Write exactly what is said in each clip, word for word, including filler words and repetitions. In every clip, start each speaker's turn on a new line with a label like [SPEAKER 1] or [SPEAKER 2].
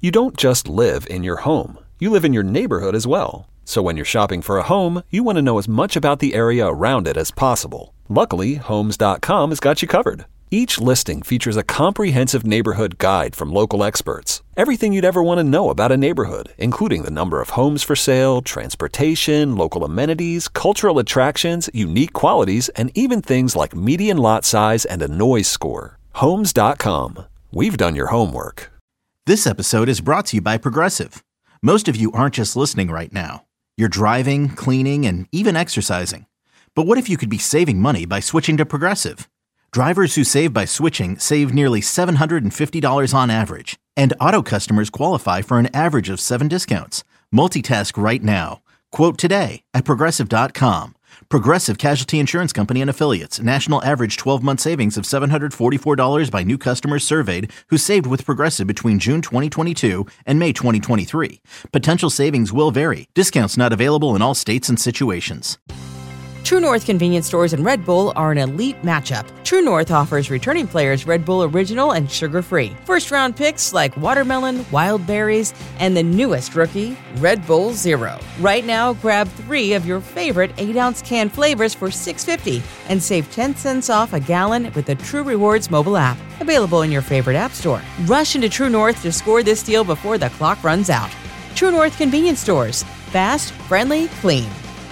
[SPEAKER 1] You don't just live in your home. You live in your neighborhood as well. So when you're shopping for a home, you want to know as much about the area around it as possible. Luckily, Homes dot com has got you covered. Each listing features a comprehensive neighborhood guide from local experts. Everything you'd ever want to know about a neighborhood, including the number of homes for sale, transportation, local amenities, cultural attractions, unique qualities, and even things like median lot size and a noise score. Homes dot com. We've done your homework.
[SPEAKER 2] This episode is brought to you by Progressive. Most of you aren't just listening right now. You're driving, cleaning, and even exercising. But what if you could be saving money by switching to Progressive? Drivers who save by switching save nearly seven hundred fifty dollars on average, and auto customers qualify for an average of seven discounts. Multitask right now. Quote today at Progressive dot com. Progressive Casualty Insurance Company and Affiliates. National average twelve-month savings of seven hundred forty-four dollars by new customers surveyed who saved with Progressive between June twenty twenty-two and May twenty twenty-three. Potential savings will vary. Discounts not available in all states and situations.
[SPEAKER 3] True North convenience stores and Red Bull are an elite matchup. True North offers returning players Red Bull Original and sugar-free. First-round picks like watermelon, wild berries, and the newest rookie, Red Bull Zero. Right now, grab three of your favorite eight-ounce can flavors for six dollars and fifty cents and save ten cents off a gallon with the True Rewards mobile app. Available in your favorite app store. Rush into True North to score this deal before the clock runs out. True North convenience stores. Fast, friendly, clean.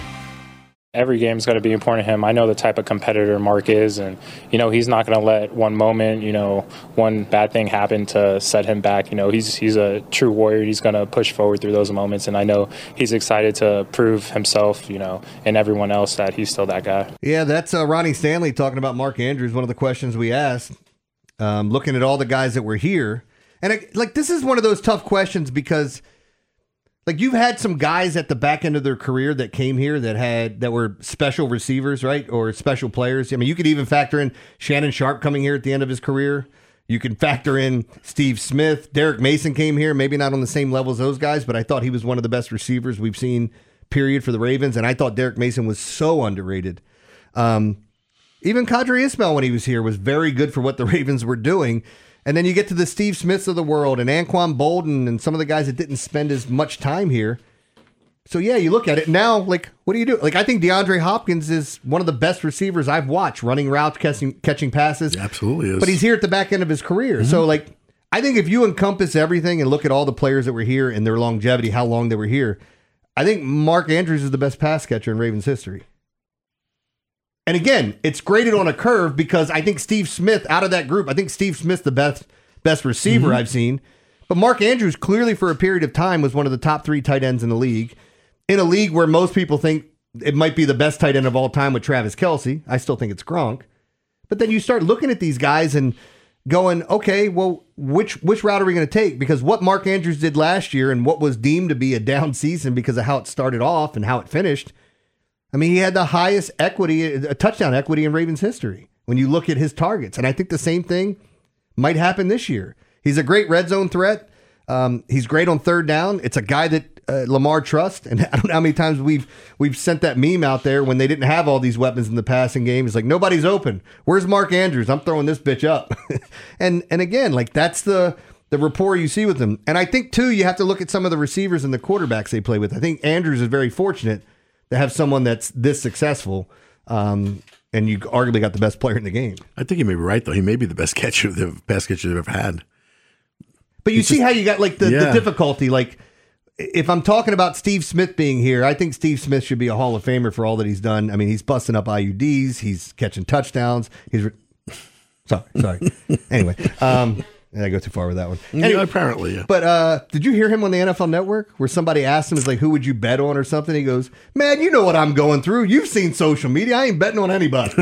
[SPEAKER 4] Every game's going to be important to him. I know the type of competitor Mark is, and, you know, he's not going to let one moment, you know, one bad thing happen to set him back. You know, he's he's a true warrior. He's going to push forward through those moments, and I know he's excited to prove himself, you know, and everyone else that he's still that guy.
[SPEAKER 5] Yeah, that's uh, Ronnie Stanley talking about Mark Andrews, one of the questions we asked, um, looking at all the guys that were here. And, it, like, this is one of those tough questions because – like, you've had some guys at the back end of their career that came here that had that were special receivers, right? Or special players. I mean, you could even factor in Shannon Sharpe coming here at the end of his career. You can factor in Steve Smith. Derek Mason came here, maybe not on the same level as those guys, but I thought he was one of the best receivers we've seen, period, for the Ravens. And I thought Derek Mason was so underrated. Um, even Qadry Ismail, when he was here, was very good for what the Ravens were doing. And then you get to the Steve Smiths of the world and Anquan Bolden and some of the guys that didn't spend as much time here. So, yeah, you look at it now, like, what do you do? Like, I think DeAndre Hopkins is one of the best receivers I've watched, running routes, catching, catching passes.
[SPEAKER 6] He absolutely is.
[SPEAKER 5] But he's here at the back end of his career. Mm-hmm. So, like, I think if you encompass everything and look at all the players that were here and their longevity, how long they were here, I think Mark Andrews is the best pass catcher in Ravens history. And again, it's graded on a curve because I think Steve Smith, out of that group, I think Steve Smith's the best best receiver mm-hmm. I've seen. But Mark Andrews clearly for a period of time was one of the top three tight ends in the league. In a league where most people think it might be the best tight end of all time with Travis Kelce. I still think it's Gronk. But then you start looking at these guys and going, okay, well, which which route are we going to take? Because what Mark Andrews did last year and what was deemed to be a down season because of how it started off and how it finished, I mean, he had the highest equity, a touchdown equity in Ravens history when you look at his targets. And I think the same thing might happen this year. He's a great red zone threat. Um, he's great on third down. It's a guy that uh, Lamar trusts. And I don't know how many times we've we've sent that meme out there when they didn't have all these weapons in the passing game. It's like, nobody's open. Where's Mark Andrews? I'm throwing this bitch up. and and again, like that's the the rapport you see with him. And I think, too, you have to look at some of the receivers and the quarterbacks they play with. I think Andrews is very fortunate to have someone that's this successful, um, and you arguably got the best player in the game.
[SPEAKER 6] I think you may be right, though. He may be the best catcher, the best catcher they've ever had.
[SPEAKER 5] But you
[SPEAKER 6] He's
[SPEAKER 5] see
[SPEAKER 6] just,
[SPEAKER 5] how you got like the,
[SPEAKER 6] yeah.
[SPEAKER 5] the difficulty. Like, if I'm talking about Steve Smith being here, I think Steve Smith should be a Hall of Famer for all that he's done. I mean, he's busting up I U Ds, he's catching touchdowns. He's re- sorry, sorry. Anyway, um, I go too far with that one. Anyway,
[SPEAKER 6] yeah, apparently, yeah.
[SPEAKER 5] But uh, did you hear him on the N F L Network where somebody asked him, is like, who would you bet on or something? He goes, man, you know what I'm going through. You've seen social media. I ain't betting on anybody.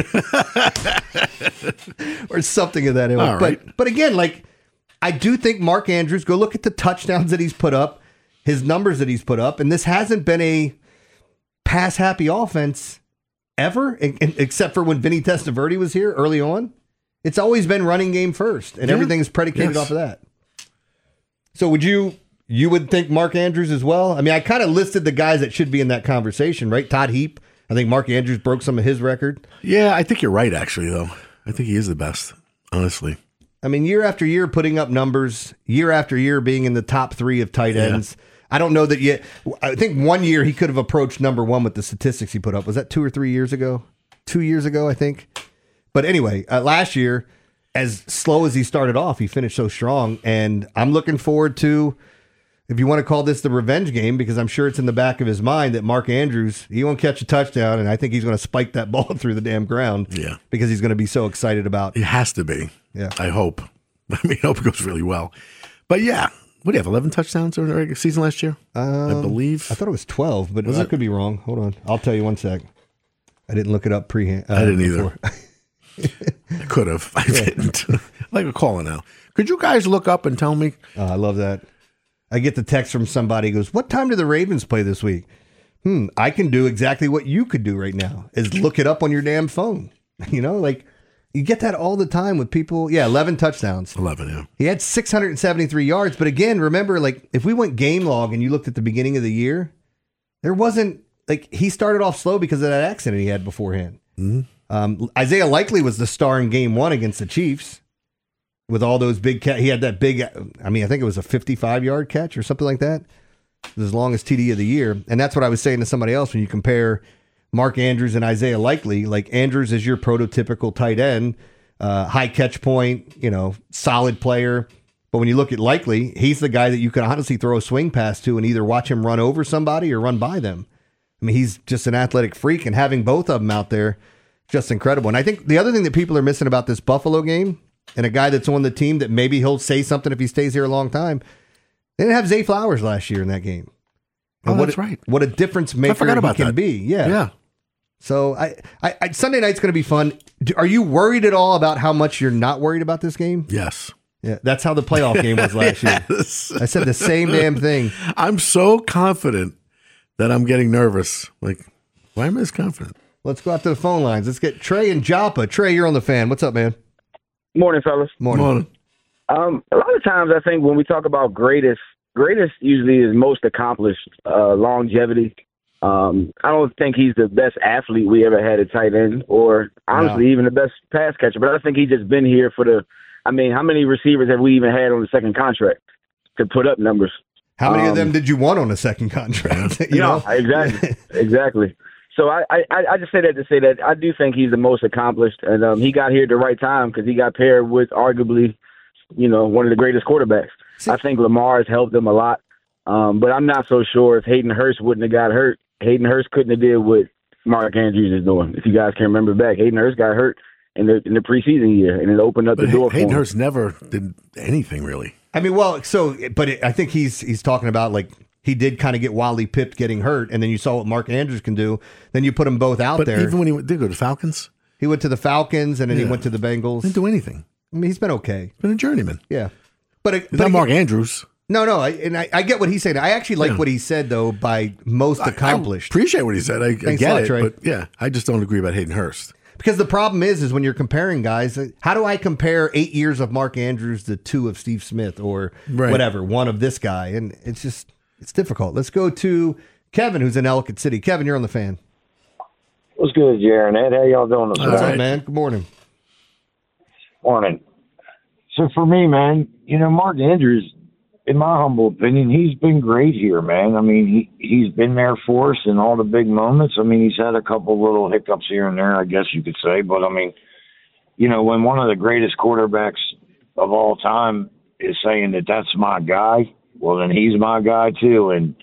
[SPEAKER 5] Or something of that ilk.
[SPEAKER 6] All right.
[SPEAKER 5] But, but again, like, I do think Mark Andrews, go look at the touchdowns that he's put up, his numbers that he's put up, and this hasn't been a pass-happy offense ever, except for when Vinny Testaverde was here early on. It's always been running game first, and yeah. everything is predicated yes. off of that. So would you you would think Mark Andrews as well? I mean, I kind of listed the guys that should be in that conversation, right? Todd Heap. I think Mark Andrews broke some of his record.
[SPEAKER 6] Yeah, I think you're right, actually, though. I think he is the best, honestly.
[SPEAKER 5] I mean, year after year putting up numbers, year after year being in the top three of tight ends. Yeah. I don't know that yet. I think one year he could have approached number one with the statistics he put up. Was that two or three years ago? Two years ago, I think. But anyway, uh, last year, as slow as he started off, he finished so strong. And I'm looking forward to, if you want to call this the revenge game, because I'm sure it's in the back of his mind that Mark Andrews, he won't catch a touchdown, and I think he's going to spike that ball through the damn ground.
[SPEAKER 6] Yeah.
[SPEAKER 5] Because he's going to be so excited about it.
[SPEAKER 6] It has to be.
[SPEAKER 5] Yeah.
[SPEAKER 6] I hope. I mean, I hope it goes really well. But yeah. What do you have, eleven touchdowns during the regular season last year? Um, I believe.
[SPEAKER 5] I thought it was twelve, but
[SPEAKER 6] was
[SPEAKER 5] I
[SPEAKER 6] it?
[SPEAKER 5] could be wrong. Hold on. I'll tell you one sec. I didn't look it up pre-hand. Uh,
[SPEAKER 6] I didn't either. I could have. I yeah. didn't. I'd like a caller now. Could you guys look up and tell me?
[SPEAKER 5] Uh, I love that. I get the text from somebody who goes, what time do the Ravens play this week? Hmm, I can do exactly what you could do right now, is look it up on your damn phone. You know, like, you get that all the time with people. Yeah, eleven touchdowns.
[SPEAKER 6] eleven, yeah.
[SPEAKER 5] He had six hundred seventy-three yards. But again, remember, like, if we went game log and you looked at the beginning of the year, there wasn't, like, he started off slow because of that accident he had beforehand. Mm-hmm. Um, Isaiah Likely was the star in game one against the Chiefs with all those big catch. He had that big, I mean, I think it was a fifty-five-yard catch or something like that. It was his longest T D of the year. And that's what I was saying to somebody else when you compare Mark Andrews and Isaiah Likely. Like, Andrews is your prototypical tight end, uh, high catch point, you know, solid player. But when you look at Likely, he's the guy that you can honestly throw a swing pass to and either watch him run over somebody or run by them. I mean, he's just an athletic freak, and having both of them out there, just incredible. And I think the other thing that people are missing about this Buffalo game, and a guy that's on the team that maybe he'll say something if he stays here a long time, they didn't have Zay Flowers last year in that game. And
[SPEAKER 6] oh,
[SPEAKER 5] what
[SPEAKER 6] that's
[SPEAKER 5] a,
[SPEAKER 6] right.
[SPEAKER 5] What a difference maker
[SPEAKER 6] I forgot about
[SPEAKER 5] he can
[SPEAKER 6] that.
[SPEAKER 5] be. Yeah.
[SPEAKER 6] Yeah.
[SPEAKER 5] So I, I, I Sunday night's going to be fun. Do, are you worried at all about how much you're not worried about this game?
[SPEAKER 6] Yes.
[SPEAKER 5] Yeah, that's how the playoff game was last
[SPEAKER 6] yes.
[SPEAKER 5] year. I said the same damn thing.
[SPEAKER 6] I'm so confident that I'm getting nervous. Like, why am I this confident?
[SPEAKER 5] Let's go out to the phone lines. Let's get Trey and Joppa. Trey, you're on the fan. What's up, man?
[SPEAKER 7] Morning, fellas.
[SPEAKER 5] Morning.
[SPEAKER 6] Morning.
[SPEAKER 7] Um, a lot of times I think when we talk about greatest, greatest usually is most accomplished, uh, longevity. Um, I don't think he's the best athlete we ever had at tight end, or honestly, no. even the best pass catcher. But I think he's just been here for the. I mean, how many receivers have we even had on the second contract to put up numbers?
[SPEAKER 5] How many
[SPEAKER 7] um,
[SPEAKER 5] of them did you want on a second contract? you
[SPEAKER 7] no,
[SPEAKER 5] know?
[SPEAKER 7] exactly, exactly. So I, I, I just say that to say that I do think he's the most accomplished, and um, he got here at the right time because he got paired with arguably, you know, one of the greatest quarterbacks. See, I think Lamar has helped him a lot, um, but I'm not so sure if Hayden Hurst wouldn't have got hurt. Hayden Hurst couldn't have did what Mark Andrews is doing. If you guys can remember back, Hayden Hurst got hurt in the in the preseason year, and it opened up
[SPEAKER 6] but
[SPEAKER 7] the door
[SPEAKER 6] Hayden
[SPEAKER 7] for him.
[SPEAKER 6] Hurst never did anything really.
[SPEAKER 5] I mean, well, so, but it, I think he's he's talking about, like, he did kind of get wildly pipped getting hurt, and then you saw what Mark Andrews can do. Then you put them both out
[SPEAKER 6] but
[SPEAKER 5] there.
[SPEAKER 6] Even when he went, did he go to Falcons?
[SPEAKER 5] He went to the Falcons, and then yeah. he went to the Bengals.
[SPEAKER 6] Didn't do anything.
[SPEAKER 5] I mean, he's been okay.
[SPEAKER 6] Been a journeyman.
[SPEAKER 5] Yeah. But, it,
[SPEAKER 6] but
[SPEAKER 5] not
[SPEAKER 6] Mark Andrews.
[SPEAKER 5] No, no, I, and I, I get what he's saying. I actually like
[SPEAKER 6] yeah.
[SPEAKER 5] what he said, though, by most accomplished.
[SPEAKER 6] I, I appreciate what he said. I, I get
[SPEAKER 5] lot,
[SPEAKER 6] it,
[SPEAKER 5] Trey.
[SPEAKER 6] but yeah, I just don't agree about Hayden Hurst.
[SPEAKER 5] Because the problem is, is when you're comparing guys, how do I compare eight years of Mark Andrews to two of Steve Smith or right. whatever, one of this guy? And it's just, it's difficult. Let's go to Kevin, who's in Ellicott City. Kevin, you're on the fan.
[SPEAKER 8] What's good, Jaron? Ed, how y'all doing this morning?
[SPEAKER 5] What's up, man? Good morning.
[SPEAKER 8] Morning. So for me, man, you know, Mark Andrews, in my humble opinion, he's been great here, man. I mean, he, he's been there for us in all the big moments. I mean, he's had a couple little hiccups here and there, I guess you could say. But, I mean, you know, when one of the greatest quarterbacks of all time is saying that that's my guy, well, then he's my guy too. And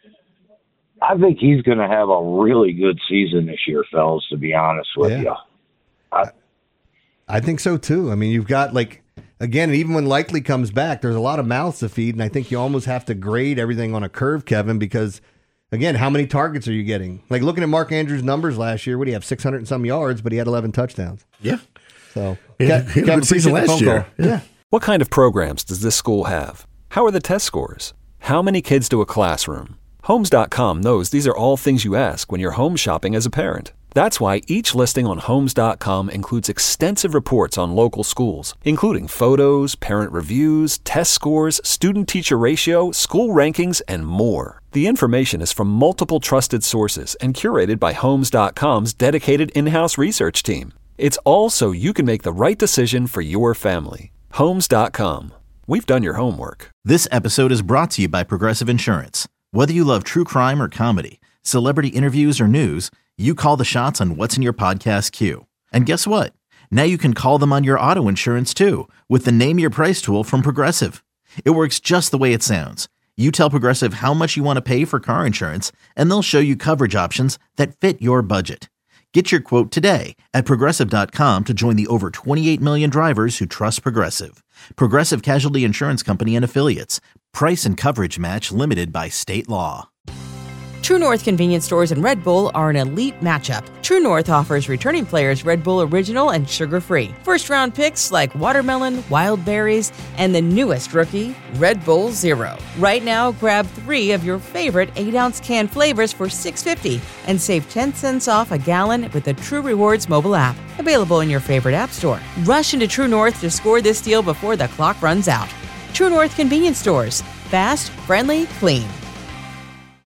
[SPEAKER 8] I think he's going to have a really good season this year, fellas, to be honest with
[SPEAKER 5] yeah.
[SPEAKER 8] you. I,
[SPEAKER 5] I think so, too. I mean, you've got, like, again, even when Likely comes back, there's a lot of mouths to feed, and I think you almost have to grade everything on a curve, Kevin, because, again, how many targets are you getting? Like, looking at Mark Andrews' numbers last year, what do you have, six hundred and some yards, but he had eleven touchdowns.
[SPEAKER 6] Yeah.
[SPEAKER 5] So,
[SPEAKER 6] yeah,
[SPEAKER 5] Ke-
[SPEAKER 6] he had a good season last year.
[SPEAKER 5] Yeah. yeah.
[SPEAKER 1] What kind of programs does this school have? How are the test scores? How many kids do a classroom? Homes dot com knows these are all things you ask when you're home shopping as a parent. That's why each listing on Homes dot com includes extensive reports on local schools, including photos, parent reviews, test scores, student-teacher ratio, school rankings, and more. The information is from multiple trusted sources and curated by Homes dot com's dedicated in-house research team. It's all so you can make the right decision for your family. Homes dot com. We've done your homework.
[SPEAKER 2] This episode is brought to you by Progressive Insurance. Whether you love true crime or comedy, celebrity interviews or news, you call the shots on what's in your podcast queue. And guess what? Now you can call them on your auto insurance too with the Name Your Price tool from Progressive. It works just the way it sounds. You tell Progressive how much you want to pay for car insurance, and they'll show you coverage options that fit your budget. Get your quote today at Progressive dot com to join the over twenty-eight million drivers who trust Progressive. Progressive Casualty Insurance Company and Affiliates. Price and coverage match limited by state law.
[SPEAKER 3] True North convenience stores and Red Bull are an elite matchup. True North offers returning players Red Bull Original and sugar-free. First-round picks like watermelon, wild berries, and the newest rookie, Red Bull Zero. Right now, grab three of your favorite eight ounce can flavors for six dollars and fifty cents and save ten cents off a gallon with the True Rewards mobile app. Available in your favorite app store. Rush into True North to score this deal before the clock runs out. True North convenience stores. Fast, friendly, clean.